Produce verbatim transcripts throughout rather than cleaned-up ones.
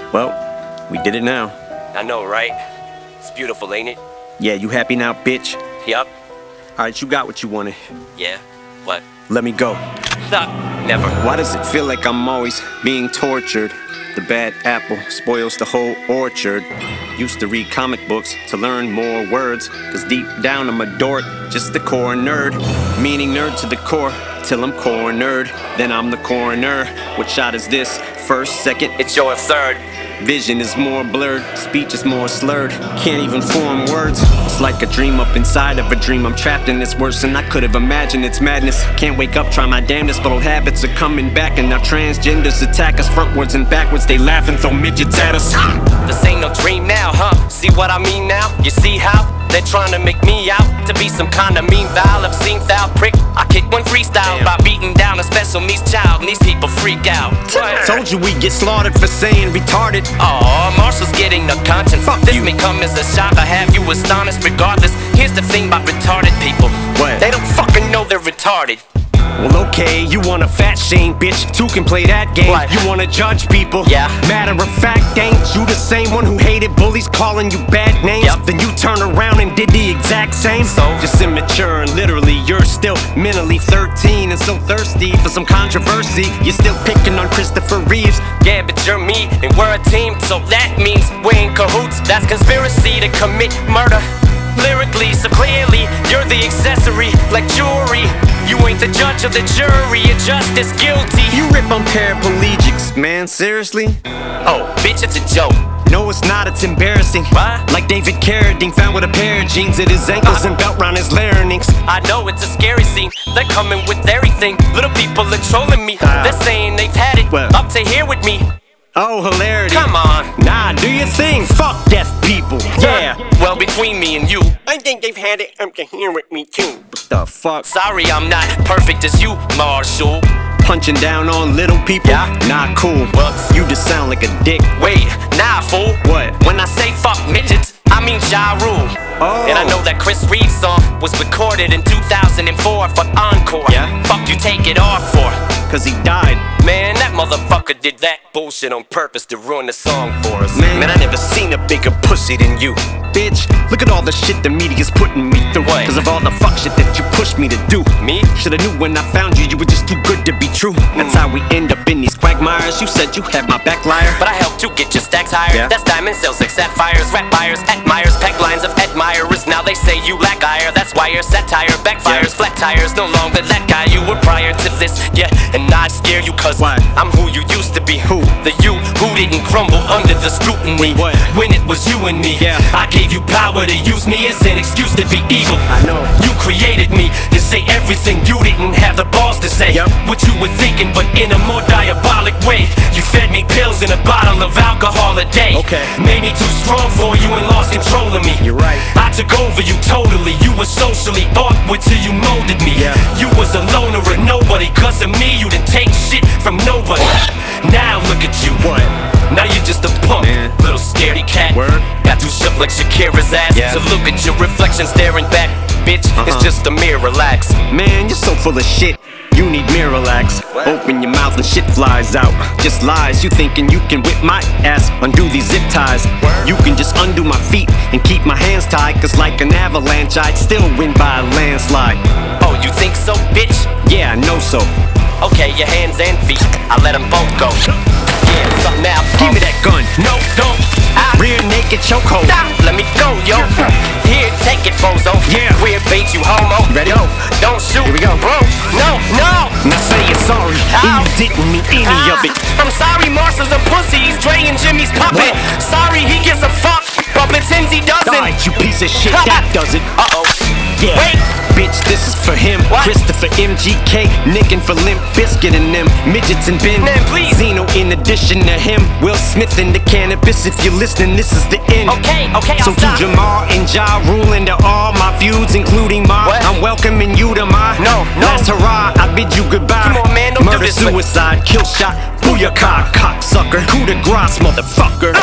Well, we did it now. I know, right? It's beautiful, ain't it? Yeah, you happy now, bitch? Yup. Alright, you got what you wanted. Yeah. What? Let me go. Stop. Never. Why does it feel like I'm always being tortured? The bad apple spoils the whole orchard. Used to read comic books to learn more words, cause deep down I'm a dork, just a core nerd. Meaning nerd to the core, till I'm cornered. Then I'm the coroner. What shot is this? First, second? It's your third. Vision is more blurred, speech is more slurred. Can't even form words. It's like a dream up inside of a dream. I'm trapped in this worse than I could have imagined. It's madness. Can't wake up, try my damnedest, but old habits are coming back. And now transgenders attack us frontwards and backwards. They laugh and throw midgets at us. This ain't no dream now, huh? See what I mean now? You see how? They're trying to make me out to be some kind of mean, vile, obscene foul prick. I kick one freestyle by beating down a special needs child, and these people freak out. Told you we get slaughtered for saying retarded. Aw, Marshall's getting no conscience. Fuck this you. may come as a shock, I have you astonished regardless. Here's the thing about retarded people. What? They don't fucking know they're retarded. Well, okay, you want a fat shame, bitch. Two can play that game. What? You wanna judge people. Yeah. Matter of fact, ain't you the same one who hated bullies calling you bad names? Yep. Then you turn around and did the exact same. So? Just immature and literally you're still mentally thirteen and so thirsty for some controversy. You're still picking on Christopher Reeves. Yeah, but you're me, and we're a team, so that means we're in cahoots. That's conspiracy to commit murder. Lyrically, so clearly, you're the accessory, like jewelry. You ain't the judge of the jury, you're just as guilty. You rip on paraplegics, man, seriously? Oh, bitch, it's a joke. No, it's not, it's embarrassing. What? Like David Carradine found with a pair of jeans at his ankles and belt round his larynx. I know it's a scary scene, they're coming with everything. Little people are trolling me, Ah. they're saying they've had it Well. up to here with me. Oh, hilarity. Come on. Nah, do your thing. Fuck deaf people. Yeah. Well, between me and you, I think they've had it up to here with me too. What the fuck? sorry I'm not perfect as you, Marshall. Punching down on little people? Yeah. Not cool. Whoops. You just sound like a dick. Wait, nah, fool. What? When I say fuck midgets, I mean Ja Rule. Oh. And I know that Chris Reed's song was recorded in two thousand four for Encore. Yeah. Fuck you take it off for? Cause he died. Man, that motherfucker did that bullshit on purpose to ruin the song for us. Man. Man, I never seen a bigger pussy than you. Bitch, look at all the shit the media's putting me through. What? Cause of all the fuck shit that you pushed me to do. Me? Shoulda knew when I found you, you were just too good to be true. That's how we end up in these quagmires. You said you had my back, liar. But I helped you get your stacks higher. Yeah. That's diamond sales like sapphires, rat buyers, admirers, peg lines of admirers. Now they say you lack ire. That's why your satire backfires. Yeah. Flat tires, no longer that guy you were prior to this. Yeah, and I'd scare you cause Why? I'm who you used to be. Who? The you who didn't crumble under the scrutiny. What? When it was you and me. Yeah. I gave you power to use me as an excuse to be evil. I know. You created me to say everything you didn't have the balls to say. Yep. What you were thinking, but in a more diabolic way. You fed me pills in a bottle of alcohol a day. Okay. Made me too strong for you and lost control of me. You're right. I took over you totally. You were socially awkward till you molded me. Yeah. You was a loner and nobody. Cause of me, you didn't take shit from nobody. Now look at you. What? Now you're just a punk, Man. little scaredy cat. Word. Got too shook like Shakira's ass. Yeah. To look at your reflection staring back. Bitch, it's Uh-huh. just a mirror, relax. Man, you're so full of shit. You need Miralax. What? Open your mouth and shit flies out. Just lies. You thinking you can whip my ass, undo these zip ties. Word. You can just undo my feet and keep my hands tied. Cause like an avalanche, I'd still win by a landslide. Oh, you think so, bitch? Yeah, I know so. Okay, your hands and feet, I let them both go. Yeah, something now. Give me that gun. No, don't. I Rear naked chokehold. Stop, let me go, yo. Here, take it, bozo. Yeah. Queer bait, you homo. Ready? Yo, don't shoot. Here we go. Bro, no, no. Now say you're sorry. Ow. And you didn't mean any Ah, of it. I'm sorry, Marshall's a pussy. He's Dre and Jimmy's puppet. What? Sorry, he gives a fuck, but pretends he doesn't. Alright, you piece of shit. That does it. Uh-oh. Yeah. Wait. Bitch, this is for him. What? Christopher M G K, nicking for Limp Bizkit and them midgets and Ben. Man, please. Zeno in addition to him. Will Smith in the cannabis. If you're listening, this is the end. Okay, okay, So I'll to stop. Jamar and Ja Rule and to all my feuds, including mine, What? I'm welcoming you to my No, no. last hurrah. I bid you goodbye. Come on, man, don't do Murder, this, but- suicide, kill shot, booyaka, cocksucker, coup de grace, motherfucker.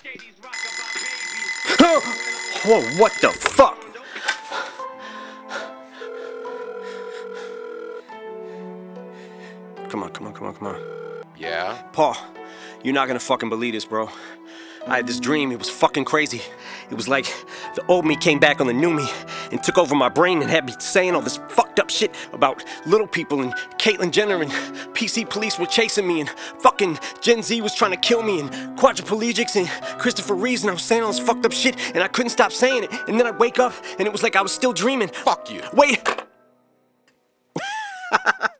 Whoa, what the fuck? Come on, come on, come on, come on. Yeah? Paul, You're not gonna fucking believe this, bro. I had this dream, it was fucking crazy. It was like the old me came back on the new me and took over my brain and had me saying all this fucked up shit about little people and Caitlyn Jenner and P C police were chasing me and fucking Gen Z was trying to kill me and quadriplegics and Christopher Reeves, and I was saying all this fucked up shit and I couldn't stop saying it, and then I'd wake up and it was like I was still dreaming. Fuck you. Wait.